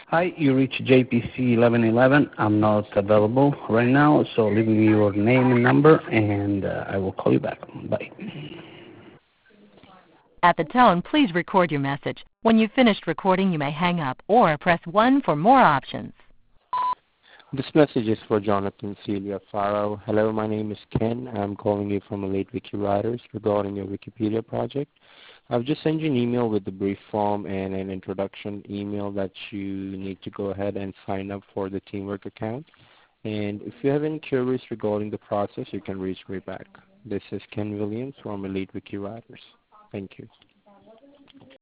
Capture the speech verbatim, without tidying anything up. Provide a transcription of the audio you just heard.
Hi, you reached J P C eleven eleven. I'm not available right now, so leave me your name and number, and uh, I will call you back. Bye. At the tone, please record your message. When you've finished recording, you may hang up or press one for more options. This message is for Jonathan Celia Farrow. Hello, my name is Ken. I'm calling you from Elite Wiki Writers regarding your Wikipedia project. I've just sent you an email with the brief form and an introduction email that you need to go ahead and sign up for the Teamwork account. And if you have any queries regarding the process, you can reach me back. This is Ken Williams from Elite Wiki Writers. Thank you.